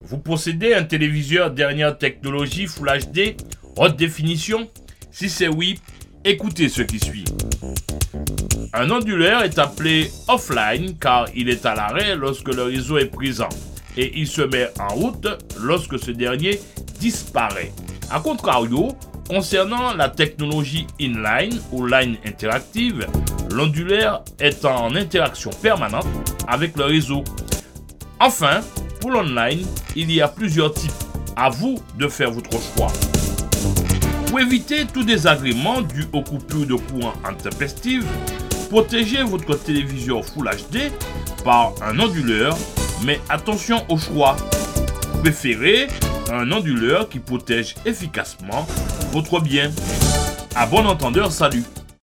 Vous possédez un téléviseur dernière technologie Full HD, haute définition? Si c'est oui, écoutez ce qui suit. Un onduleur est appelé offline car il est à l'arrêt lorsque le réseau est présent et il se met en route lorsque ce dernier disparaît. A contrario, concernant la technologie inline ou line interactive, l'onduleur est en interaction permanente avec le réseau. Enfin, pour l'online, il y a plusieurs types. À vous de faire votre choix. Pour éviter tout désagrément dû aux coupures de courant intempestives, protégez votre téléviseur Full HD par un onduleur, mais attention au choix. Préférez un onduleur qui protège efficacement votre bien. À bon entendeur, salut!